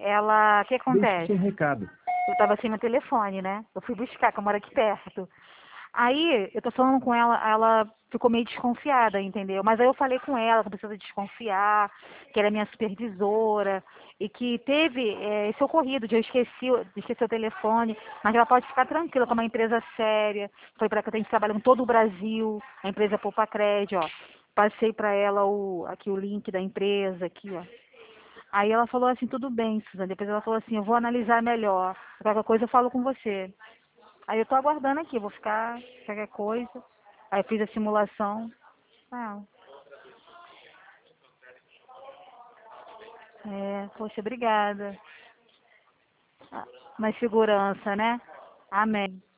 ela, o que Deixe acontece? seu recado. Eu tava sem meu telefone, né? Eu fui buscar, que eu moro aqui perto. Aí, eu tô falando com ela, ela ficou meio desconfiada, entendeu? Mas aí eu falei com ela que não precisa desconfiar, que ela é minha supervisora, e que teve esse ocorrido de de esquecer o telefone, mas ela pode ficar tranquila, que é uma empresa séria. Foi para que eu tenho trabalho em todo o Brasil, a empresa Poupa Crédito, ó. Passei para ela aqui o link da empresa, aqui, ó. Aí ela falou assim, tudo bem, Suzana. Depois ela falou assim, eu vou analisar melhor. Qualquer coisa eu falo com você. Aí eu tô aguardando aqui, vou ficar qualquer coisa. Aí eu fiz a simulação. Ah, poxa, obrigada. Ah, mais segurança, né? Amém.